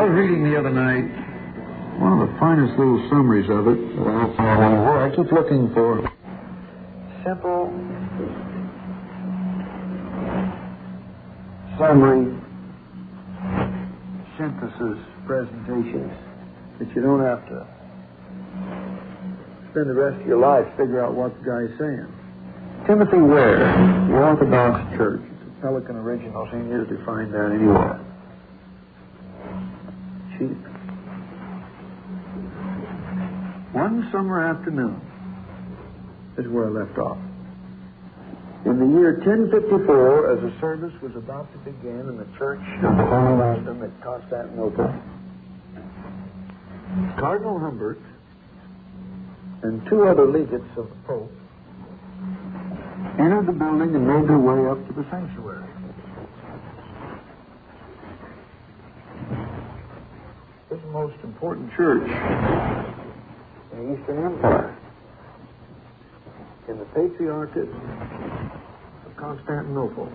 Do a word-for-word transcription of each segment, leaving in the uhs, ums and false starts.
I was reading the other night one of the finest little summaries of it that I found. I keep looking for simple summary synthesis presentations that you don't have to spend the rest of your life figure out what the guy's saying. Timothy Ware, The Orthodox Church. It's a Pelican original, so you can usually find that anywhere. Cheap. One summer afternoon is where I left off. In the year ten fifty-four, as a service was about to begin in the Church of the Holy Wisdom at Constantinople, Cardinal Humbert and two other legates of the Pope entered the building and made their way up to the sanctuary. This is the most important church in the Eastern Empire, in the Patriarchate of Constantinople.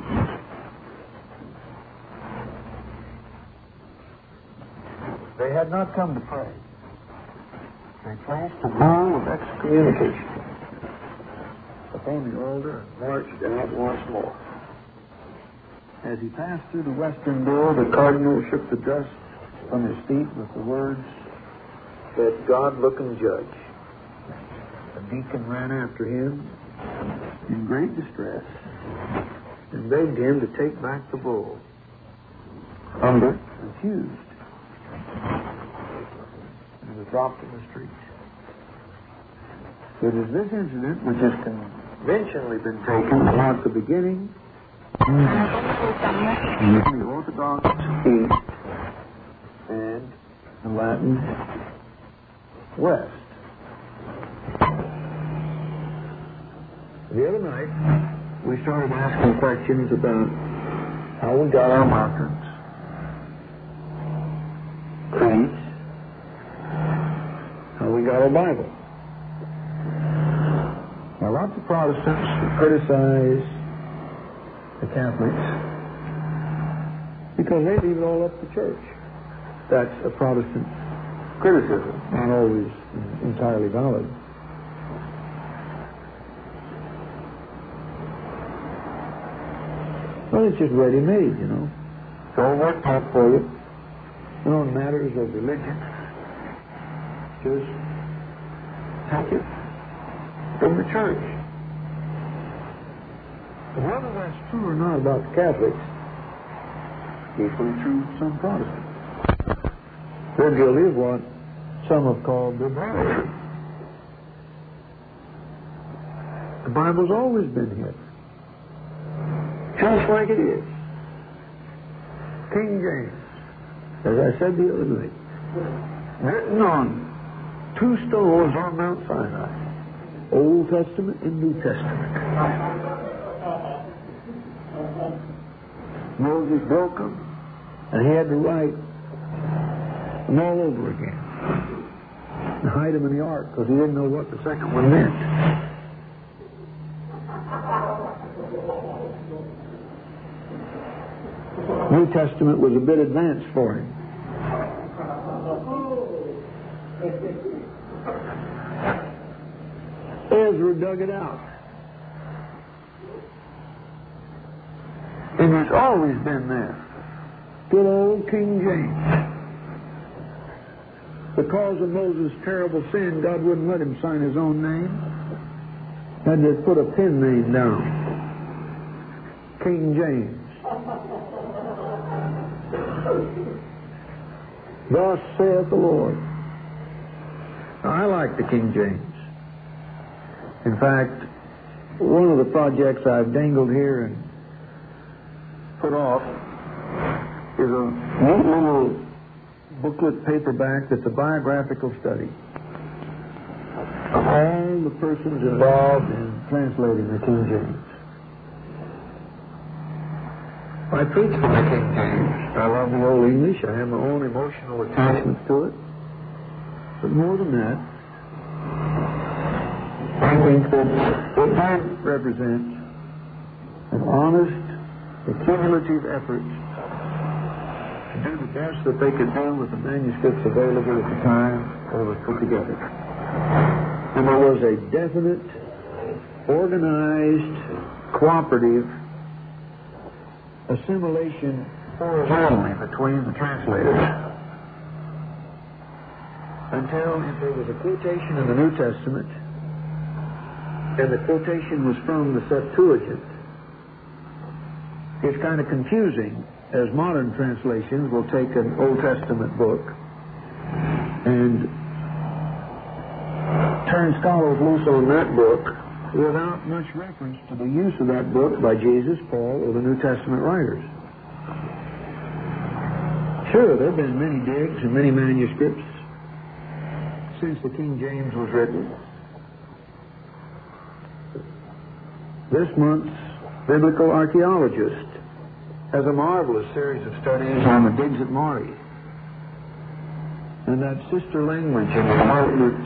They had not come to pray. They placed a vow of excommunication upon the altar and marched out once more. As he passed through the western door, the cardinal shook the dust from his feet with the words, "Let God look and judge." The deacon ran after him in great distress and begged him to take back the bull. Humbert refused and was dropped in the street. It is this incident which has conventionally been taken to mark the beginning of the Orthodox East and the Latin West. The other night, we started asking questions about how we got our doctrines, creeds, how we got our Bible. Now, lots of Protestants criticize the Catholics because they leave it all up to church. That's a Protestant criticism, not always entirely valid. Well, it's just ready-made, you know. It's all worked out for you. You know, in matters of religion, just take it from the church. But whether that's true or not about the Catholics, equally true of some Protestants. They're guilty of what some have called idolatry. The Bible's always been here, just like it is. King James, as I said the other night, written on two stones on Mount Sinai, Old Testament and New Testament. Moses broke them, and he had to write them all over again and hide them in the ark because he didn't know what the second one meant. New Testament was a bit advanced for him. Ezra dug it out. And it's always been there. Good old King James. Because of Moses' terrible sin, God wouldn't let him sign his own name. Had to put a pen name down. King James. Thus saith the Lord. Now, I like the King James. In fact, one of the projects I've dangled here and put off is a neat little booklet paperback that's a biographical study of all the persons involved in translating the King James. I preach from the King James. I love the Old English. I have my own emotional attachments to it. But more than that, I think that it might represent an honest, accumulative effort to do the best that they could do with the manuscripts available at the time that it was put together. And there was a definite, organized, cooperative assimilation horizontally between the translators until if there was a quotation in the New Testament and the quotation was from the Septuagint, it's kind of confusing, as modern translations will take an Old Testament book and turn scholars loose on that book without much reference to the use of that book by Jesus, Paul, or the New Testament writers. Sure, there have been many digs and many manuscripts since the King James was written. This month's biblical archaeologist has a marvelous series of studies on the digs at Mari and that sister language and development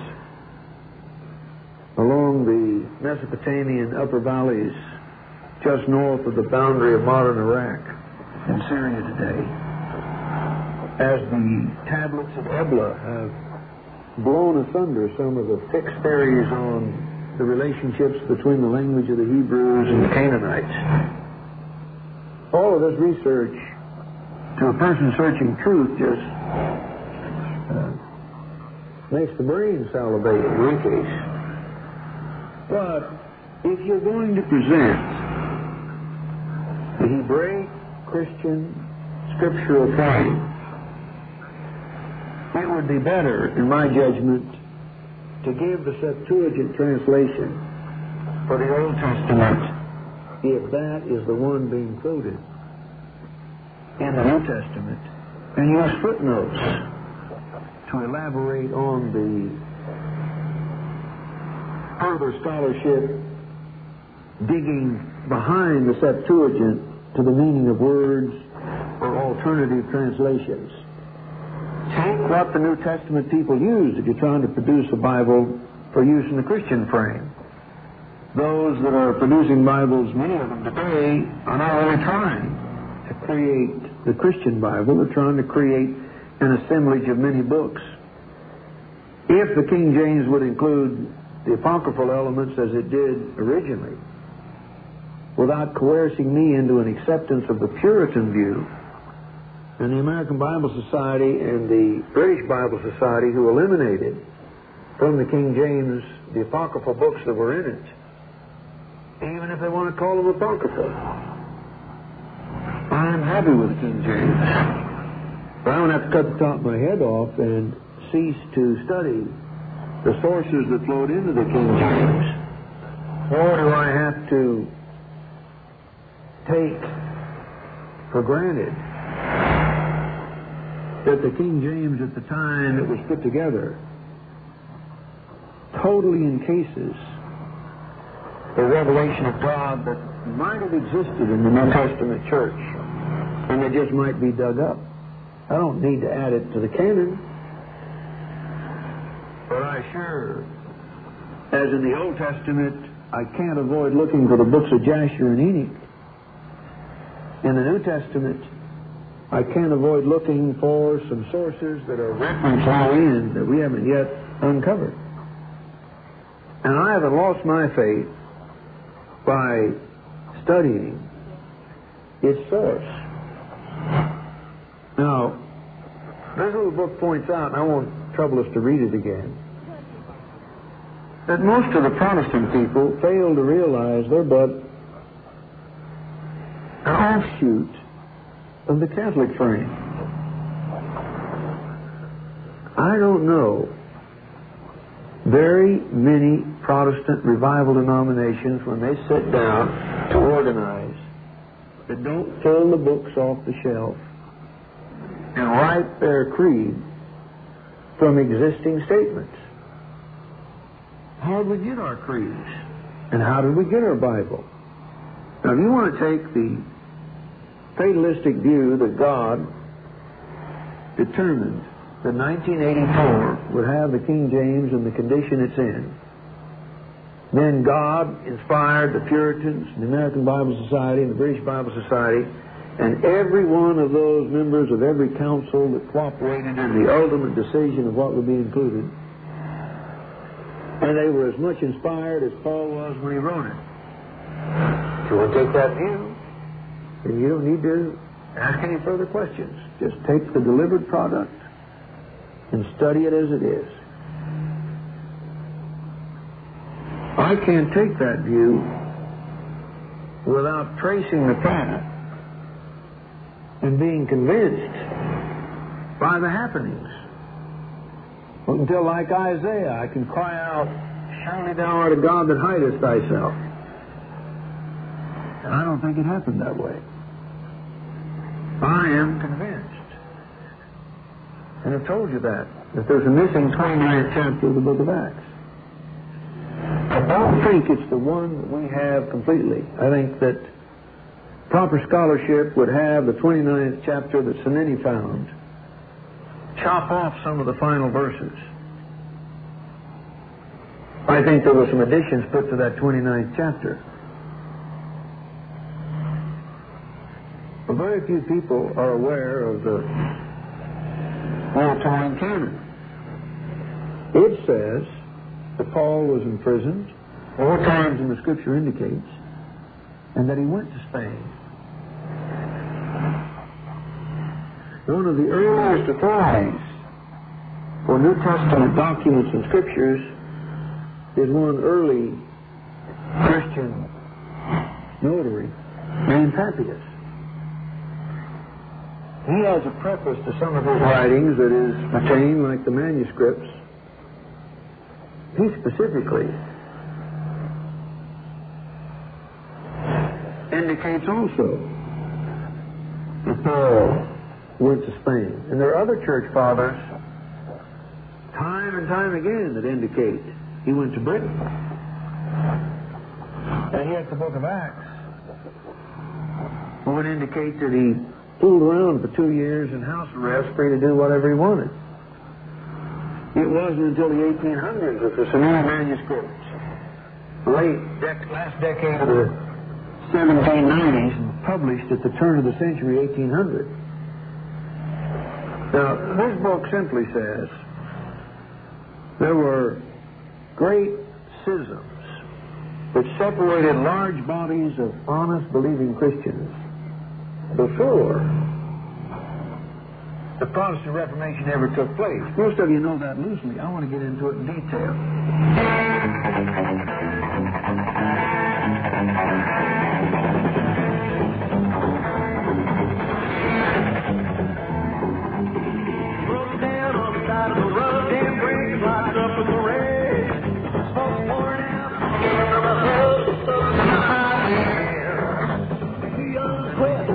along the Mesopotamian upper valleys just north of the boundary of modern Iraq and Syria today, as the tablets of Ebla have blown asunder some of the fixed theories on the relationships between the language of the Hebrews and the Canaanites. All of this research, to a person searching truth, just uh, makes the brain salivate in one case. But if you're going to present the Hebraic Christian scriptural claim, it would be better, in my judgment, to give the Septuagint translation for the Old Testament if that is the one being quoted in the New Testament, and use footnotes to elaborate on the further scholarship digging behind the Septuagint to the meaning of words or alternative translations. Take what the New Testament people use if you're trying to produce a Bible for use in the Christian frame. Those that are producing Bibles, many of them today, are not only trying to create the Christian Bible, they're trying to create an assemblage of many books. If the King James would include the apocryphal elements as it did originally, without coercing me into an acceptance of the Puritan view, and the American Bible Society and the British Bible Society, who eliminated from the King James the apocryphal books that were in it, even if they want to call them apocryphal, I'm happy with the King James. But I don't have to cut the top of my head off and cease to study the sources that flowed into the King James. Nor do I have to take for granted that the King James at the time it was put together totally encases the revelation of God that might have existed in the New Testament church, and it just might be dug up. I don't need to add it to the canon. But I sure, as in the Old Testament, I can't avoid looking for the books of Jasher and Enoch. In the New Testament, I can't avoid looking for some sources that are referenced in that we haven't yet uncovered. And I haven't lost my faith by studying its source. Now, this little book points out, and I won't trouble us to read it again, that most of the Protestant people fail to realize they're but an offshoot of the Catholic frame. I don't know very many Protestant revival denominations, when they sit down to organize, that don't pull the books off the shelf and write their creed from existing statements. How did we get our creeds? And how did we get our Bible? Now, if you want to take the fatalistic view that God determined that nineteen eighty-four would have the King James in the condition it's in, then God inspired the Puritans, the American Bible Society, and the British Bible Society And every one of those members of every council that cooperated in the ultimate decision of what would be included, and they were as much inspired as Paul was when he wrote it. If you want to take that view, then you don't need to ask any further questions. Just take the delivered product and study it as it is. I can't take that view without tracing the path and being convinced by the happenings. Until, like Isaiah, I can cry out, "Surely thou art a God that hidest thyself." And I don't think it happened that way. I am convinced. And I've told you that, that there's a missing twenty-ninth chapter of the book of Acts. I don't think it's the one that we have completely. I think that proper scholarship would have the twenty-ninth chapter that Seneni found, chop off some of the final verses. I think there were some additions put to that twenty-ninth chapter. But very few people are aware of the Old-Time canon. It says that Paul was imprisoned four times in the Scripture indicates, and that he went to Spain. One of the earliest authorities for New Testament documents and Scriptures is one early Christian notary named Papias. He has a preface to some of his writings that is retained like the manuscripts. He specifically indicates also that Paul went to Spain. And there are other church fathers, time and time again, that indicate he went to Britain. And yet the book of Acts would indicate that he fooled around for two years in house arrest, free to do whatever he wanted. It wasn't until the eighteen hundreds that the Seneni manuscripts, late dec- last decade of the seventeen nineties, published at the turn of the century, eighteen hundred. Now, this book simply says there were great schisms which separated large bodies of honest, believing Christians before the Protestant Reformation ever took place. Most of you know that loosely. I want to get into it in detail. Broke down on the side of the road, damn brakes locked up with the rain. Smoke pouring out from the road, so the young quest.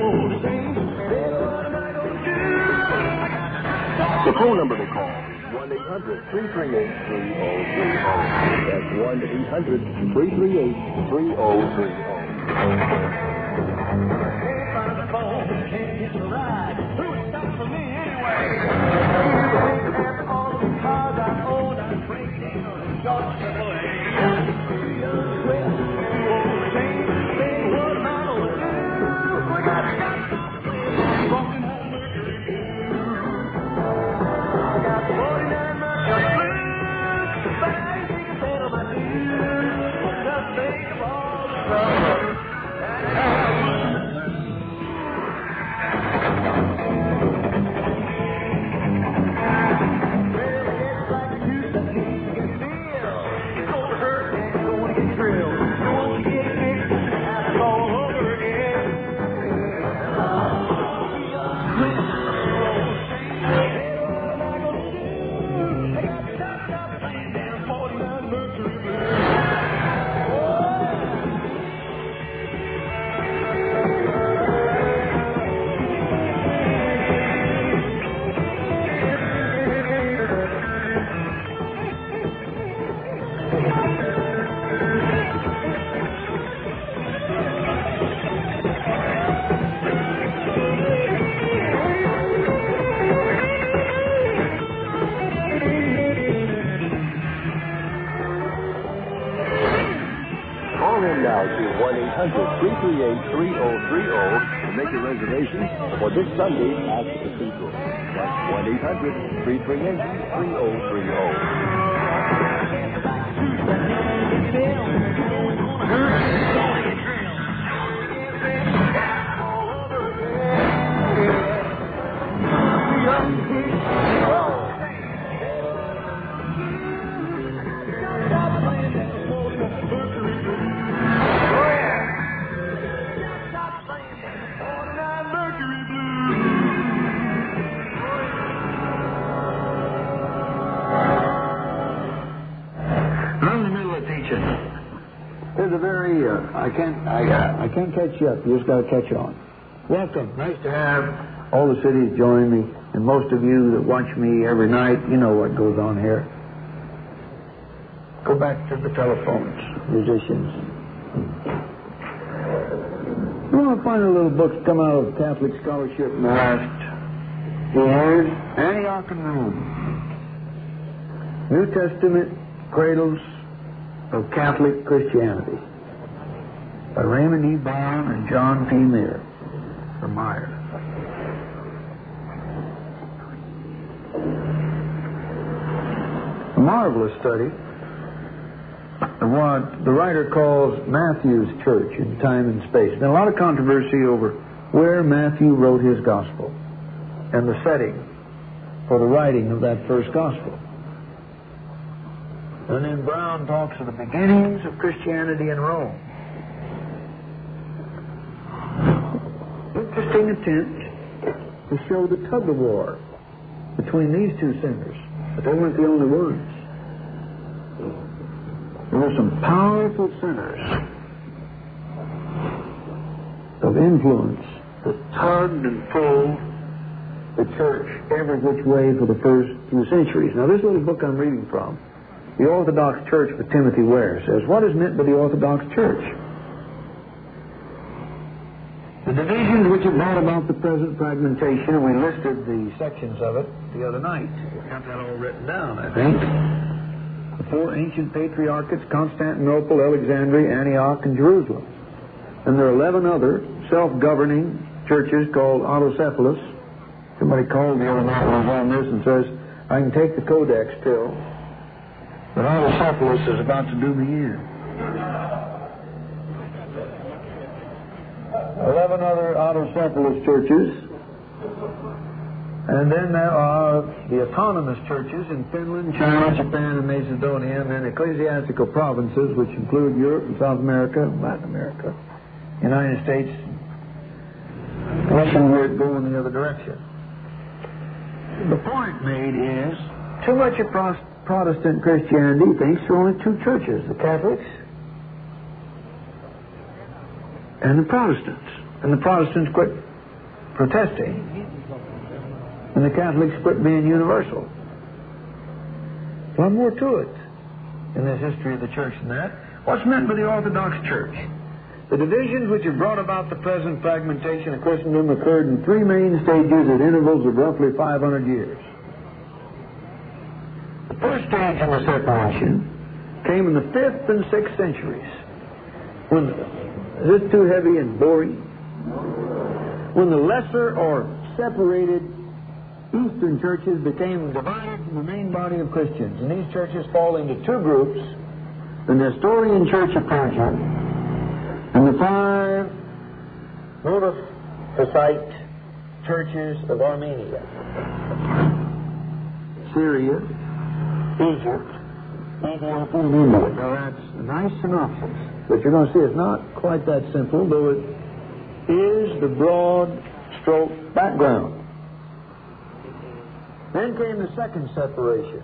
The phone number to call is one eight hundred, three three eight, three oh three oh. That's one eight hundred, three three eight, three oh three oh. Can't find the phone, can't get the ride. Who would stop for me anyway? After all the cars I own, I break down and short triple A. Contact three three eight, three oh three oh to make your reservations for this Sunday at the Cathedral. That's one eight hundred, three three eight, three oh three oh. There's a very, uh, I can't, I, uh, I can't catch you up. You just got to catch on. Welcome. Nice to have all the cities join me, and most of you that watch me every night, you know what goes on here. Go back to the telephones, musicians. You want to find a little book come out of Catholic scholarship in the last years? Antioch and Rome. New Testament Cradles of Catholic Christianity by Raymond E. Brown and John P. Meyer, or Meyer. A marvelous study of what the writer calls Matthew's church in time and space. There's been a lot of controversy over where Matthew wrote his gospel and the setting for the writing of that first gospel. And then Brown talks of the beginnings of Christianity in Rome. Interesting attempt to show the tug-of-war between these two sinners. But they weren't the only ones. There were some powerful sinners of influence that tugged and pulled the church every which way for the first few centuries. Now, this little book I'm reading from, The Orthodox Church by Timothy Ware, says, what is meant by the Orthodox Church? The divisions which have brought about the present fragmentation, and we listed the sections of it the other night. We've got that all written down, I think. The four ancient patriarchates, Constantinople, Alexandria, Antioch, and Jerusalem. And there are eleven other self-governing churches called autocephalous. Somebody called the other night when I was on this and says, I can take the codex still. But autocephalous is about to do me in. Eleven other autocephalous churches. And then there are the autonomous churches in Finland, China, Japan, and Macedonia, and then ecclesiastical provinces, which include Europe and South America, Latin America, United States. Commission would go in the other direction. The point made is, too much of Protestant Christianity thinks there are only two churches, the Catholics and the Protestants. And the Protestants quit protesting, and the Catholics quit being universal. A lot more to it in this history of the church than that. What's meant by the Orthodox Church? The divisions which have brought about the present fragmentation of Christendom occurred in three main stages at intervals of roughly five hundred years. The first stage in the separation came in the fifth and sixth centuries. When the, is this too heavy and boring? When the lesser or separated Eastern churches became divided from the main body of Christians, and these churches fall into two groups: the Nestorian Church of Persia and the five Monophysite churches of Armenia, Syria, Egypt, Ethiopia, and India. Now that's a nice synopsis, but you're going to see it's not quite that simple, though it is the broad stroke background. Then came the second separation.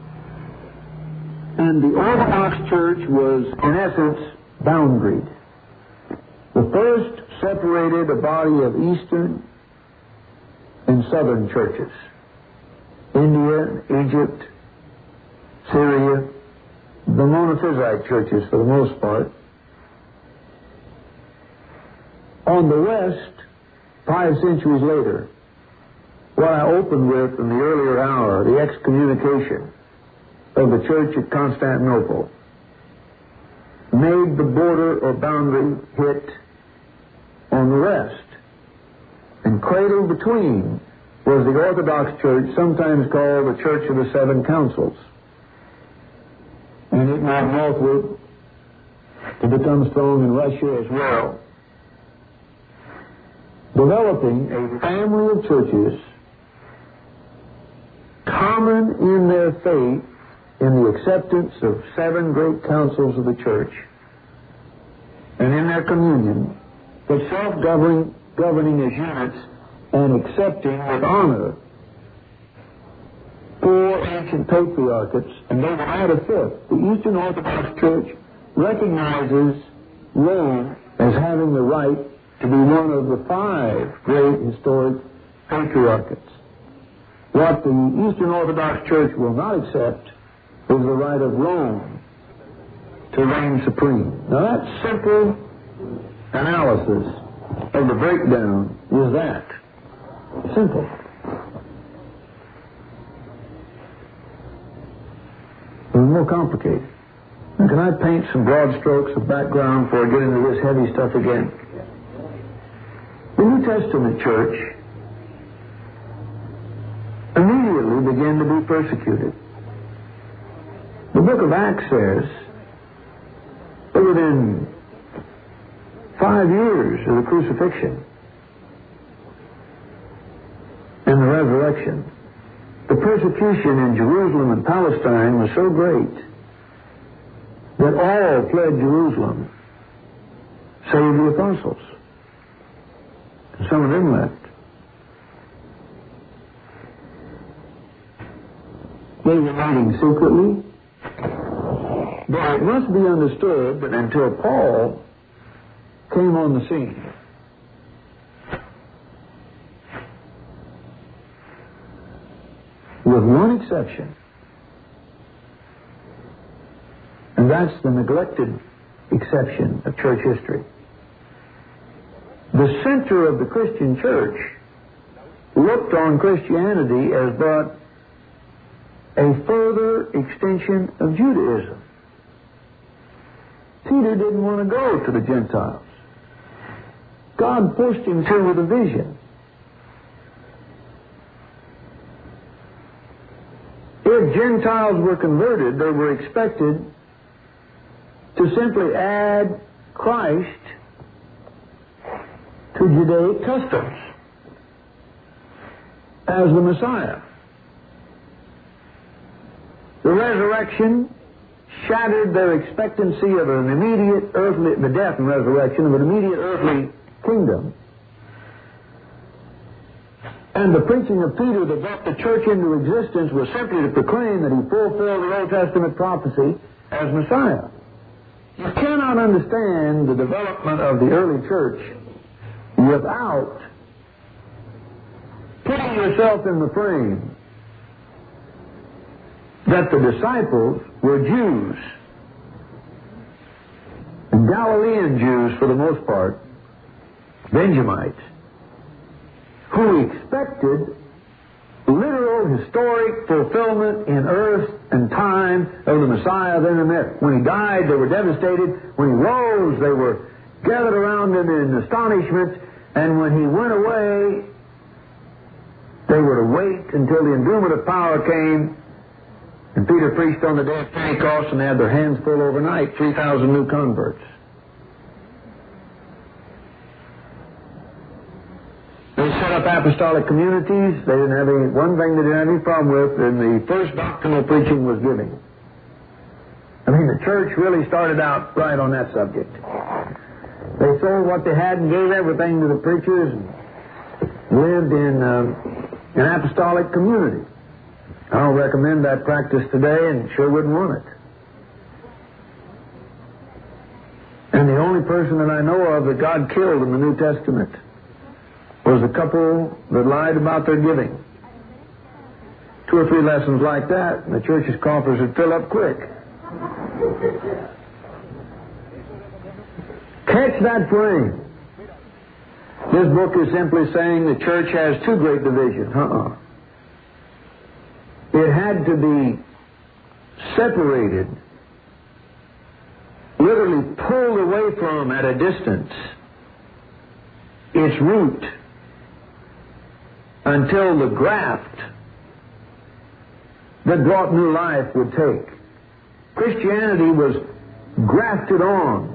And the Orthodox Church was, in essence, boundaried. The first separated a body of Eastern and Southern churches. India, Egypt, Syria, the Monophysite churches for the most part. On the west, five centuries later, what I opened with in the earlier hour, the excommunication of the Church at Constantinople. made the border or boundary hit on the rest. And cradled between was the Orthodox Church, sometimes called the Church of the Seven Councils. And it moved northward to become strong in Russia as well, developing a family of churches common in their faith in the acceptance of seven great councils of the church, and in their communion, but self-governing governing as units and accepting with honor four ancient patriarchates, and they will add a fifth. The Eastern Orthodox Church recognizes Rome as having the right to be one of the five great historic patriarchates. What the Eastern Orthodox Church will not accept is the right of Rome to reign supreme. Now that simple analysis of the breakdown is that. Simple. It's more complicated. Now, can I paint some broad strokes of background before I get into this heavy stuff again? The New Testament church immediately began to be persecuted. The book of Acts says that within five years of the crucifixion and the resurrection, the persecution in Jerusalem and Palestine was so great that all fled Jerusalem, save the apostles. And some of them left. They were meeting secretly. But it must be understood that until Paul came on the scene, with one exception, and that's the neglected exception of church history, the center of the Christian church looked on Christianity as but a further extension of Judaism. Peter didn't want to go to the Gentiles. God pushed him to with a vision. If Gentiles were converted, they were expected to simply add Christ to Judaic customs as the Messiah. The resurrection shattered their expectancy of an immediate earthly, the death and resurrection of an immediate earthly kingdom. And the preaching of Peter that brought the church into existence was simply to proclaim that he fulfilled the Old Testament prophecy as Messiah. You cannot understand the development of the early church without putting yourself in the frame that the disciples were Jews, and Galilean Jews for the most part, Benjamites, who expected literal historic fulfillment in earth and time of the Messiah then and there. When he died, they were devastated. When he rose, they were gathered around him in astonishment. And when he went away, they were to wait until the endowment of power came. And Peter preached on the day of Pentecost, and they had their hands full overnight, three thousand new converts. They set up apostolic communities. They didn't have any, one thing they didn't have any problem with, and the first doctrinal preaching was giving. I mean, the church really started out right on that subject. They sold what they had and gave everything to the preachers and lived in um, an apostolic community. I don't recommend that practice today and sure wouldn't want it. And the only person that I know of that God killed in the New Testament was a couple that lied about their giving. Two or three lessons like that, and the church's coffers would fill up quick. Catch that frame. This book is simply saying the church has two great divisions. Uh-uh. It had to be separated literally pulled away from at a distance its root until the graft that brought new life would take. Christianity was grafted on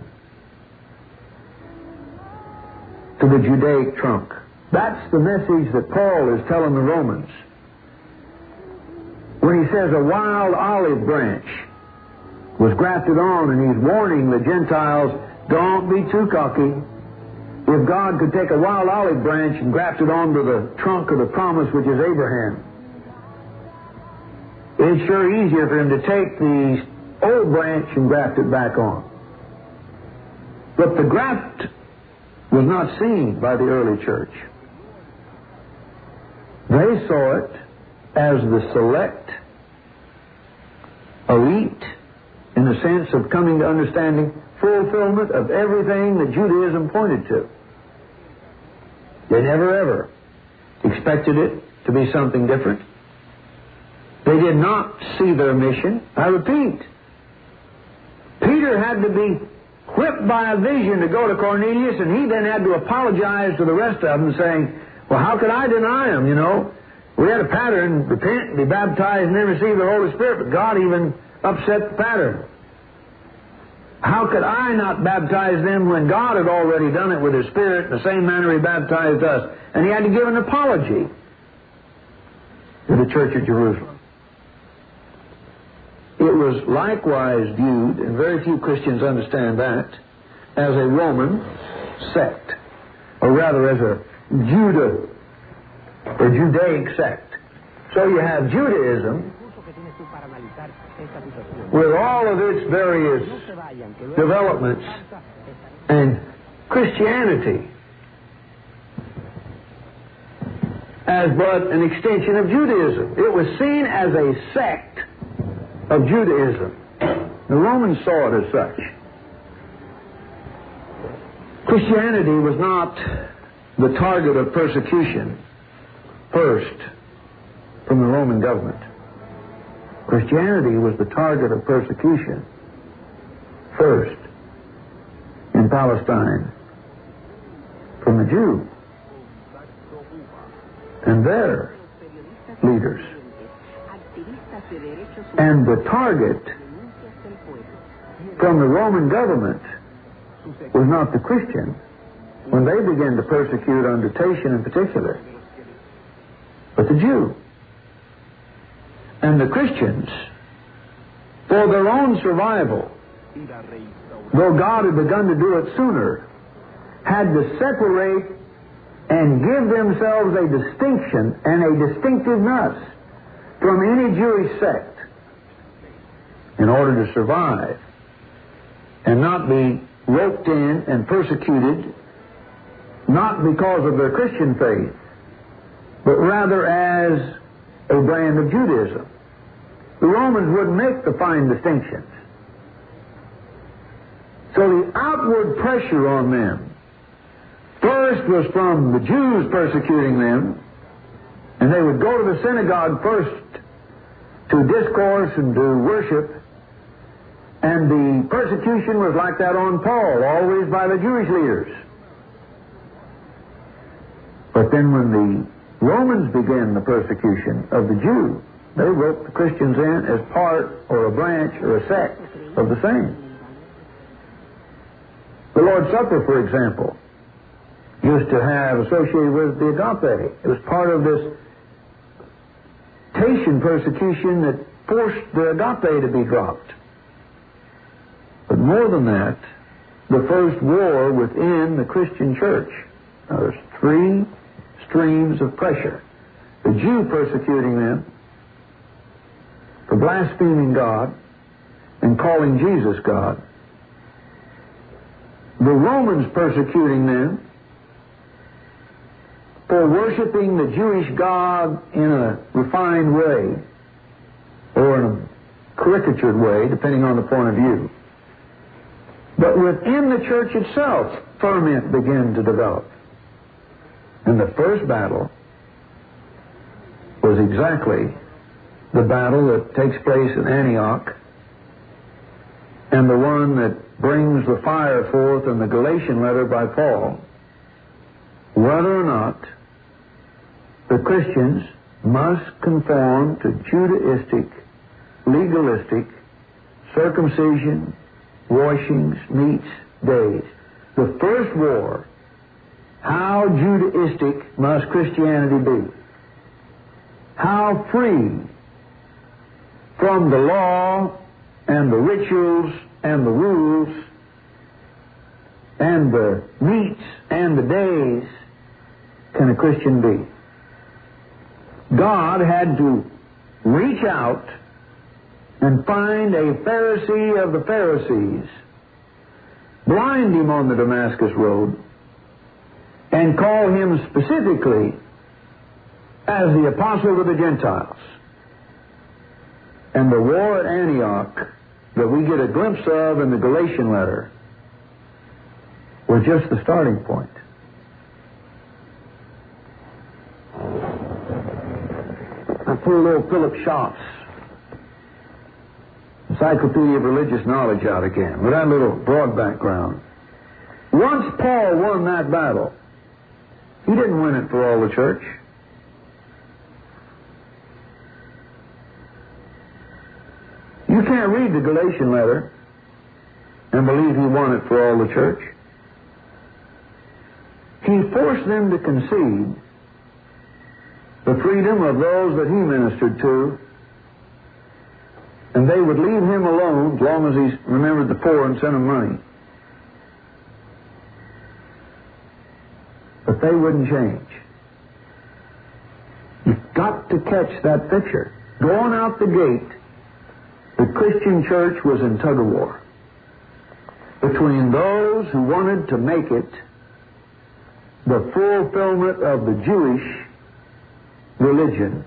to the Judaic trunk. That's the message that Paul is telling the Romans when he says a wild olive branch was grafted on, and he's warning the Gentiles, don't be too cocky. If God could take a wild olive branch and graft it onto the trunk of the promise, which is Abraham, it's sure easier for him to take the old branch and graft it back on. But the graft was not seen by the early church. They saw it as the select elite, in the sense of coming to understanding fulfillment of everything that Judaism pointed to. They never ever expected it to be something different. They did not see their mission. I repeat, Peter had to be whipped by a vision to go to Cornelius, and he then had to apologize to the rest of them, saying, well, how could I deny him, you know? We had a pattern, repent, be baptized, and then receive the Holy Spirit, but God even upset the pattern. How could I not baptize them when God had already done it with His Spirit in the same manner He baptized us? And He had to give an apology to the church at Jerusalem. It was likewise viewed, and very few Christians understand that, as a Roman sect, or rather as a Judah or Judaic sect. So you have Judaism with all of its various developments, and Christianity as but an extension of Judaism. It was seen as a sect of Judaism. The Romans saw it as such. Christianity was not the target of persecution first from the Roman government. Christianity was the target of persecution first in Palestine from the Jew and their leaders. And the target from the Roman government was not the Christian when they began to persecute under Tatian in particular, but the Jew. And the Christians, for their own survival, though God had begun to do it sooner, had to separate and give themselves a distinction and a distinctiveness from any Jewish sect in order to survive and not be roped in and persecuted, not because of their Christian faith, but rather as a brand of Judaism. The Romans wouldn't make the fine distinctions. So the outward pressure on them first was from the Jews persecuting them, and they would go to the synagogue first to discourse and to worship, and the persecution was like that on Paul, always by the Jewish leaders. But then when the Romans began the persecution of the Jew, they roped the Christians in as part or a branch or a sect of the same. The Lord's Supper, for example, used to have associated with the agape. It was part of this Tatian persecution that forced the agape to be dropped. But more than that, the first war within the Christian church. Now, there's three streams of pressure. The Jew persecuting them for blaspheming God and calling Jesus God. The Romans persecuting them for worshiping the Jewish God in a refined way or in a caricatured way, depending on the point of view. But within the church itself, ferment began to develop. And the first battle was exactly the battle that takes place in Antioch and the one that brings the fire forth in the Galatian letter by Paul, whether or not the Christians must conform to Judaistic, legalistic, circumcision, washings, meats, days. The first war, how Judaistic must Christianity be? How free from the law and the rituals and the rules and the meats and the days can a Christian be? God had to reach out and find a Pharisee of the Pharisees, blind him on the Damascus Road, and call him specifically as the apostle to the Gentiles. And the war at Antioch that we get a glimpse of in the Galatian letter was just the starting point. I pulled a little Philip Schaff's Encyclopedia of Religious Knowledge out again, with that little broad background. Once Paul won that battle, he didn't win it for all the church. You can't read the Galatian letter and believe he won it for all the church. He forced them to concede the freedom of those that he ministered to, and they would leave him alone as long as he remembered the poor and sent them money. But they wouldn't change. You've got to catch that picture. Going out the gate, the Christian church was in tug-of-war between those who wanted to make it the fulfillment of the Jewish religion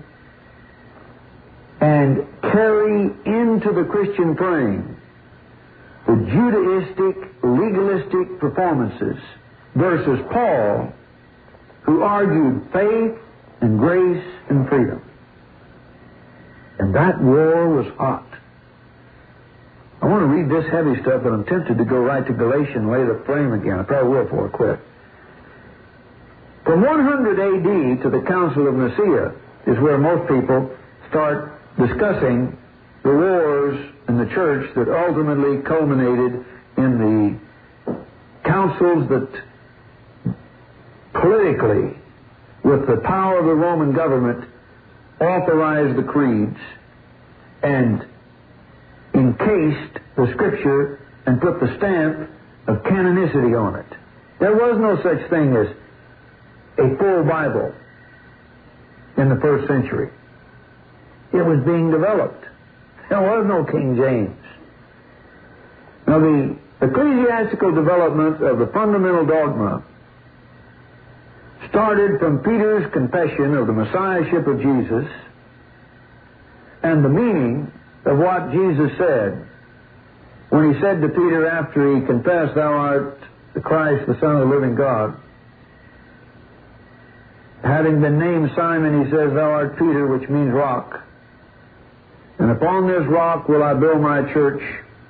and carry into the Christian frame the Judaistic, legalistic performances versus Paul, who argued faith and grace and freedom. And that war was hot. I want to read this heavy stuff, but I'm tempted to go right to Galatians and lay the frame again. I probably will before I quit. From one hundred A D to the Council of Nicaea is where most people start discussing the wars in the church that ultimately culminated in the councils that politically, with the power of the Roman government, authorized the creeds and encased the Scripture and put the stamp of canonicity on it. There was no such thing as a full Bible in the first century. It was being developed. There was no King James. Now, the ecclesiastical development of the fundamental dogma started from Peter's confession of the Messiahship of Jesus and the meaning of what Jesus said when he said to Peter after he confessed, "Thou art the Christ, the Son of the living God." Having been named Simon, he says, "Thou art Peter," which means rock. "And upon this rock will I build my church."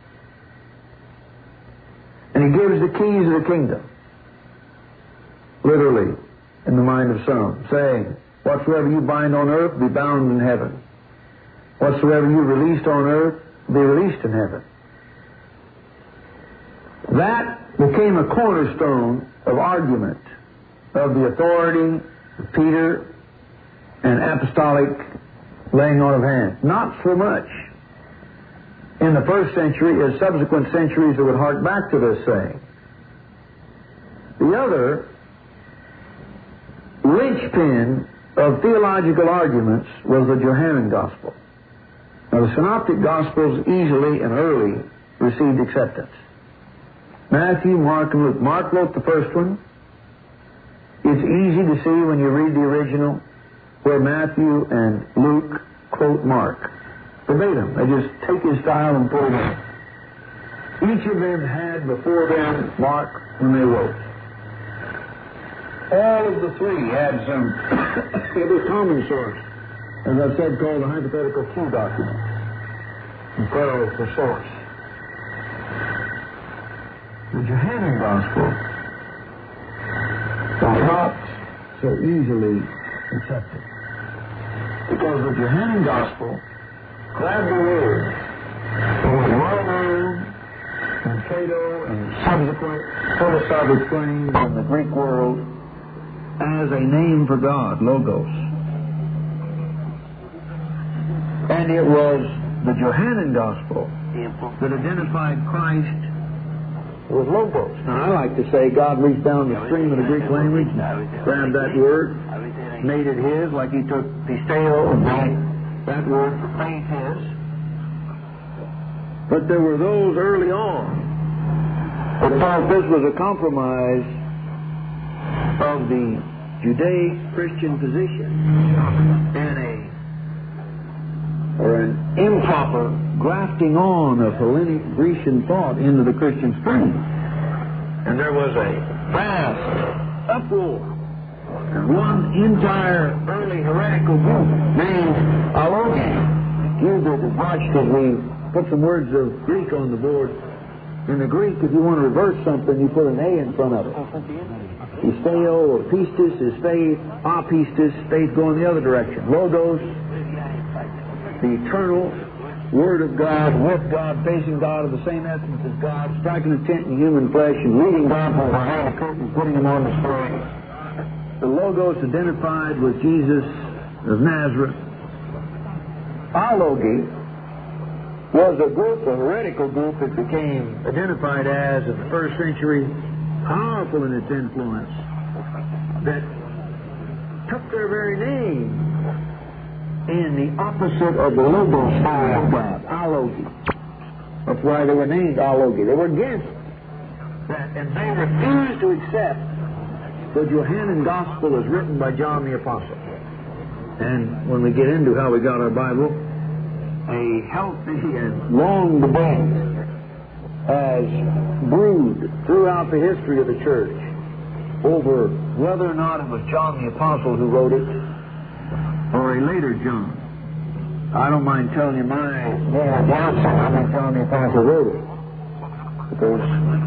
And he gives the keys of the kingdom, literally, in the mind of some, saying, "Whatsoever you bind on earth, be bound in heaven. Whatsoever you released on earth, be released in heaven." That became a cornerstone of argument of the authority of Peter and apostolic laying on of hands. Not so much in the first century as subsequent centuries that would hark back to this saying. The other linchpin of theological arguments was the Johannine Gospel. Now, the Synoptic Gospels easily and early received acceptance. Matthew, Mark, and Luke. Mark wrote the first one. It's easy to see when you read the original where Matthew and Luke quote Mark verbatim. They just take his style and pull it in. Each of them had before them Mark when they wrote. All of the three had some other common source, as I've said, called the hypothetical Q document, and query for source. Johannine Gospel was not so easily accepted. Because the Johannine Gospel grabbed the word that was well known in Cato and subsequent philosophic claims in the Greek world as a name for God, Logos. And it was the Johannine Gospel that identified Christ with Logos. Now, I like to say God reached down the stream of the Greek language and grabbed that word, made it his, like he took pisteo and made that word for faith his. But there were those early on that thought this was a compromise of the Judaic-Christian position and a or an improper grafting on of Hellenic Grecian thought into the Christian stream. And there was a vast uproar. And one entire early heretical group named Alogi. You that have watched as we put some words of Greek on the board. In the Greek, if you want to reverse something, you put an A in front of it. Pisteo or pistis is faith, apistis, faith going the other direction. Logos, the eternal Word of God, with God, facing God, of the same essence as God, striking a tent in human flesh and leading God from behind the curtain, putting him on the throne. The Logos identified with Jesus of Nazareth. Alogi was a group, a heretical group that became identified as, in the first century, powerful in its influence, that took their very name in the opposite of the Logos style of God, Alogi. That's why they were named Alogi. They were against that, and they refused to accept the Johannine Gospel as written by John the Apostle. And when we get into how we got our Bible, a healthy and long debate has brewed throughout the history of the church over whether or not it was John the Apostle who wrote it or a later John. I don't mind telling you my yeah, answer. I think John the Apostle wrote it. Because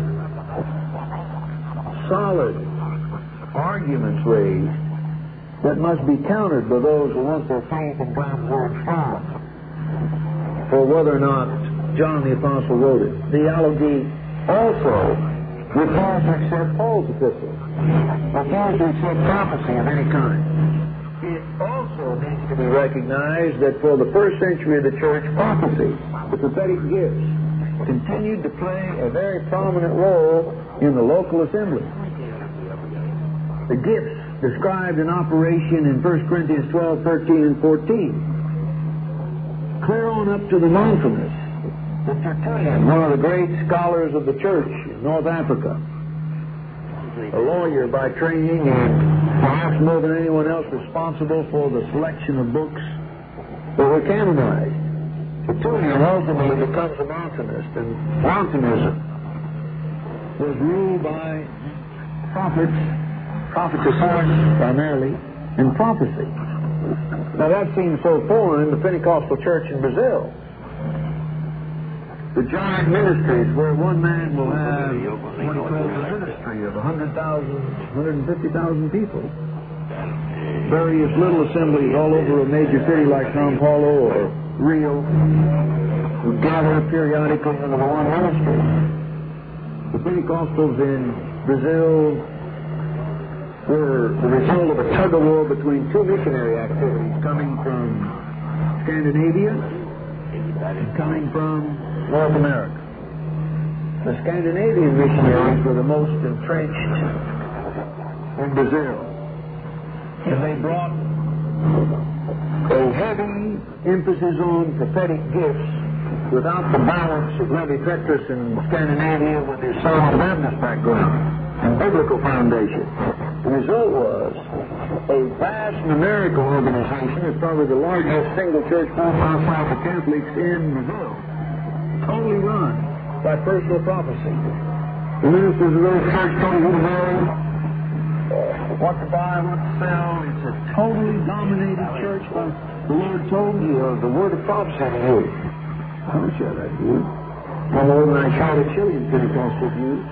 solid arguments raised that must be countered by those who want their faith in God's Word strong for whether or not John the Apostle wrote it. The Alogi also refused to accept Paul's epistles, refused to accept prophecy of any kind. It also needs to be recognized that for the first century of the church, prophecy, the prophetic gifts, continued to play a very prominent role in the local assembly. The gifts described in operation in First Corinthians twelve, thirteen, and fourteen. Clear on up to the Montanus, the Tertullian, one of the great scholars of the church in North Africa, a lawyer by training and perhaps more than anyone else responsible for the selection of books that were canonized. Tertullian ultimately becomes a Montanist, and Montanism was ruled by prophets, prophetesses primarily, and prophecy. Now that seems so foreign in the Pentecostal church in Brazil. The giant ministries where one man will have what he calls a ministry of one hundred thousand, one hundred fifty thousand people. Various little assemblies all over a major city like São Paulo or Rio who gather periodically into the one ministry. The Pentecostals in Brazil were the result of a tug-of-war between two missionary activities coming from Scandinavia and coming from North America. The Scandinavian missionaries were the most entrenched in Brazil. And they brought a heavy emphasis on prophetic gifts without the balance of Levi Petrus in Scandinavia with his Southern Baptist background and biblical foundation. The result was a vast numerical organization. It's probably the largest single church outside the Catholics in Brazil. Totally run by personal prophecy. The ministers of those churches told you who to marry, what to buy, what to sell. It's a totally dominated church. The Lord told me of the word of prophecy to you. I don't share that view. No more than I share the Chilean Pentecostal view.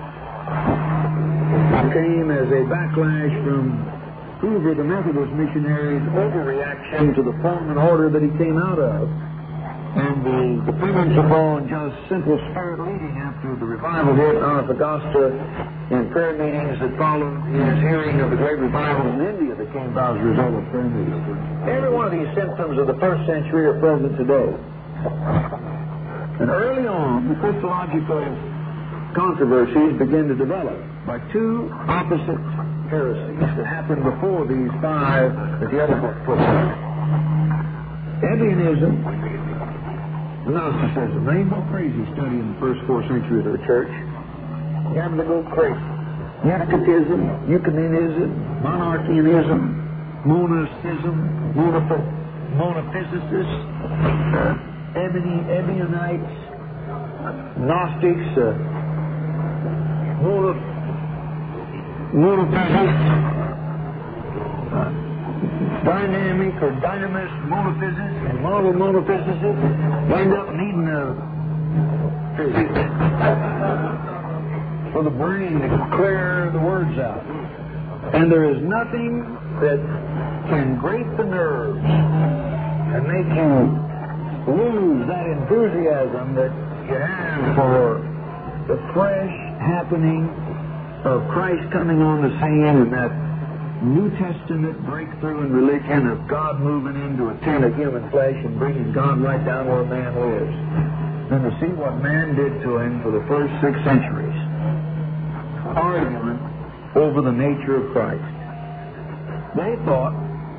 came as a backlash from Hoover, the Methodist missionary's overreaction to the form and order that he came out of, and the dependence upon just simple spirit leading after the revival hit out of Augusta and prayer meetings that followed his hearing of the great revival in India that came about as a result of prayer meetings. Every one of these symptoms of the first century are present today. And early on, the Christological controversies begin to develop by two opposite heresies that happened before these five that the other book puts out. Ebionism, Gnosticism. They ain't no crazy studying the first four centuries of the church. You have to go crazy. Eutychitism, Eucumenism, Monarchianism, Monism, monoph- Monophysicists, uh, Ebony, Ebionites, Gnostics, uh, monoph- Monophysics, uh, dynamic or dynamist monophysicists, and model monophysicists end up needing a physics for the brain to clear the words out. And there is nothing that can grate the nerves and make you lose that enthusiasm that you have for the fresh happening of Christ coming on the scene and that New Testament breakthrough in religion of God moving into a tent of human flesh and bringing God right down where man lives. And to see what man did to him for the first six centuries, arguing over the nature of Christ. They thought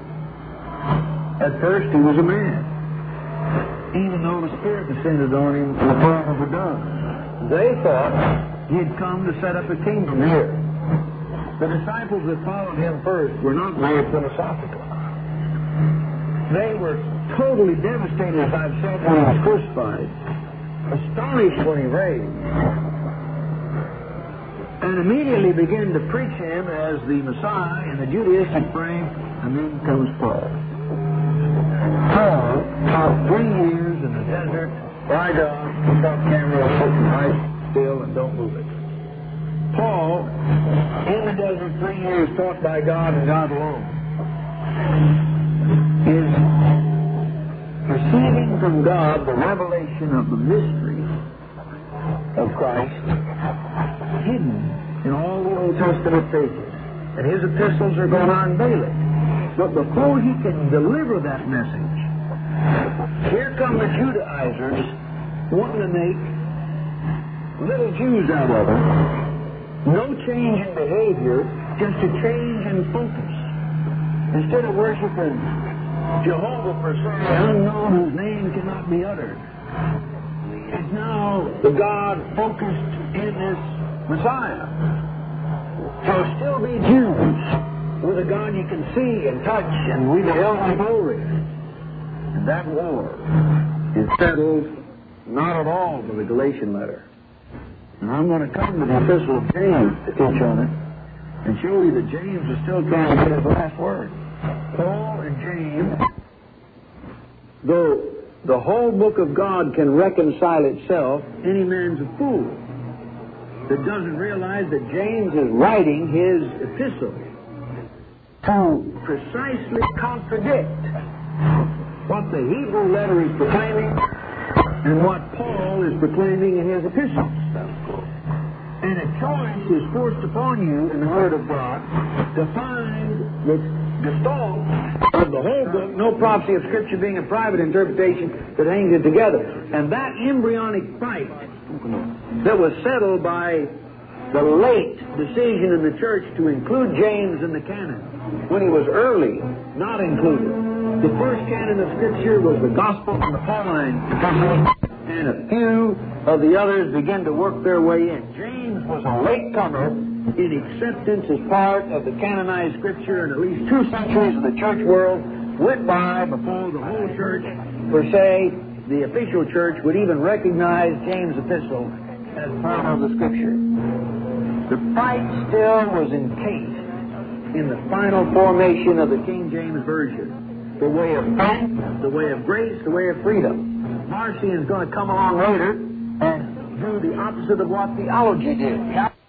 at first he was a man, even though the Spirit descended on him in the form of a dove. They thought he had come to set up a kingdom here. The disciples that followed him first were not very philosophical. They were totally devastated, as I've said, when he was crucified, astonished when he raised, and immediately began to preach him as the Messiah in the Judaistic frame, and then comes Paul. Paul taught three years in the desert, by God, without camera, sitting right still and don't move it. Paul, in the desert, three years taught by God and God alone, is receiving from God the revelation of the mystery of Christ hidden in all the Old Testament pages. And his epistles are going to unveil it. But before he can deliver that message, here come the Judaizers wanting to make little Jews out of them. No change in behavior, just a change in focus. Instead of worshiping Jehovah per se, unknown, whose name cannot be uttered, it's now the God focused in this Messiah. So still be Jews with a God you can see and touch and we beheld his glory. And that war is settled not at all by the Galatian letter. And I'm going to come to the Epistle of James to teach on it and show you that James is still trying to get his last word. Paul and James, though the whole book of God can reconcile itself, any man's a fool that doesn't realize that James is writing his epistle to precisely contradict what the Hebrew letter is proclaiming and what Paul is proclaiming in his epistles. And a choice is forced upon you in the Word of God to find the gestalt of the whole book, no prophecy of Scripture being a private interpretation that hangs it together. And that embryonic fight that was settled by the late decision in the church to include James in the canon, when he was early not included. The first canon of Scripture was the Gospel and the Pauline epistles, and a few of the others began to work their way in. James was a latecomer in acceptance as part of the canonized Scripture, and at least two centuries of the church world went by before the whole church, per se, the official church, would even recognize James' epistle as part of the Scripture. The fight still was encased in the final formation of the King James Version. The way of faith, the way of grace, the way of freedom. Marcion's going to come along later and do the opposite of what theology did.